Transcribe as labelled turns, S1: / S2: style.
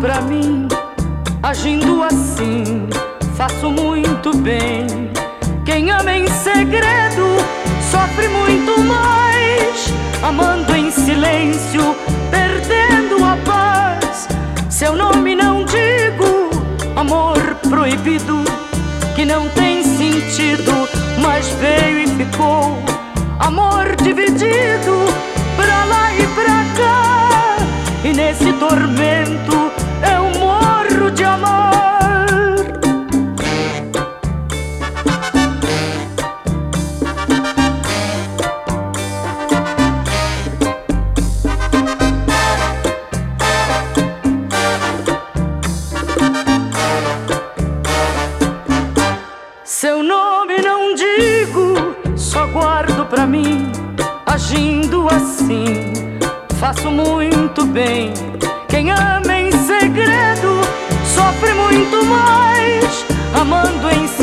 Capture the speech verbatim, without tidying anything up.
S1: pra mim. Agindo assim, faço muito bem. Quem ama em segredo sofre muito mais, amando em silêncio, perdendo a paz. Seu nome não digo, amor proibido, que não tem sentido, mas veio e ficou. Amor dividido, pra lá e pra cá, e nesse tormento eu morro de amar. Seu nome não digo, só guardo pra mim. Agindo assim, faço muito bem. Quem ama em segredo sofre muito mais, amando em